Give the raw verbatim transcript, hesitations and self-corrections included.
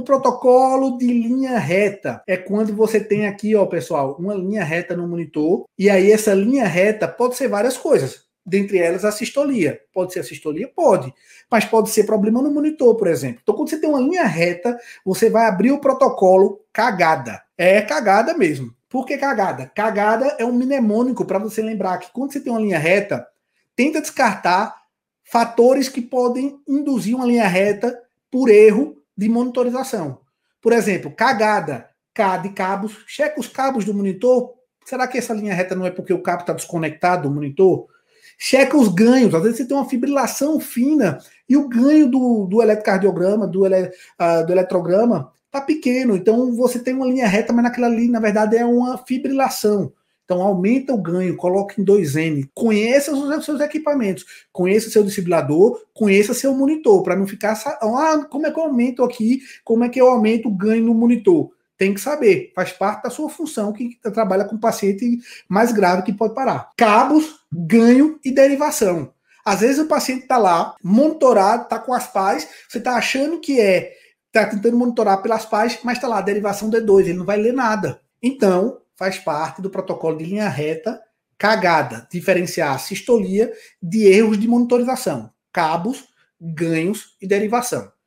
para o protocolo de linha reta. É quando você tem aqui, ó, pessoal, uma linha reta no monitor, e aí essa linha reta pode ser várias coisas. Dentre elas, a sistolia. Pode ser a sistolia? Pode. Mas pode ser problema no monitor, por exemplo. Então, quando você tem uma linha reta, você vai abrir o protocolo cagada. É cagada mesmo. Por que cagada? Cagada é um mnemônico para você lembrar que quando você tem uma linha reta, tenta descartar fatores que podem induzir uma linha reta por erro de monitorização. Por exemplo, cagada, K de cabos, checa os cabos do monitor. Será que essa linha reta não é porque o cabo está desconectado do monitor? Checa os ganhos, às vezes você tem uma fibrilação fina e o ganho do, do eletrocardiograma, do, ele, uh, do eletrograma, está pequeno. Então você tem uma linha reta, mas naquela ali, na verdade, é uma fibrilação. Então aumenta o ganho, coloca em dois N. Conheça os seus equipamentos, conheça seu desfibrilador, conheça seu monitor, para não ficar, ah, como é que eu aumento aqui, como é que eu aumento o ganho no monitor? Tem que saber, faz parte da sua função, que trabalha com paciente mais grave que pode parar. Cabos, ganho e derivação. Às vezes o paciente está lá, monitorado, está com as pás, você está achando que é, está tentando monitorar pelas pás, mas está lá, derivação D dois, ele não vai ler nada. Então, faz parte do protocolo de linha reta, cagada, diferenciar a sistolia de erros de monitorização, cabos, ganhos e derivação.